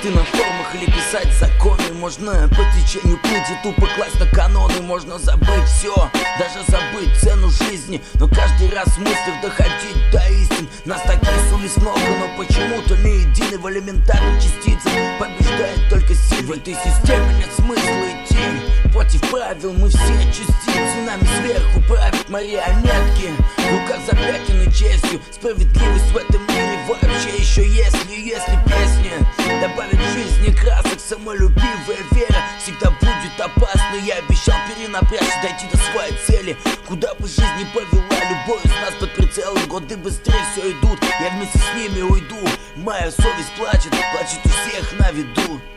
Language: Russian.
Тексты на формах или писать законы. Можно по течению плыть и тупо класть на каноны. Можно забыть все, даже забыть цену жизни, но каждый раз в мыслях доходить до истин. Нас таких сулись много, но почему-то не едины. В элементарной частице побеждает только сила. В этой системе нет смысла идти против правил, мы все частицы. Нами сверху правят марионетки, в руках запрятаны честью. Справедливость в этом мире вообще еще если песни добавить в жизни красок. Самолюбивая вера всегда будет опасна. Я обещал перенапрячься, дойти до своей цели. Куда бы жизнь не повела, любой из нас под прицелом. Годы быстрее все идут, я вместе с ними уйду. Моя совесть плачет у всех на виду.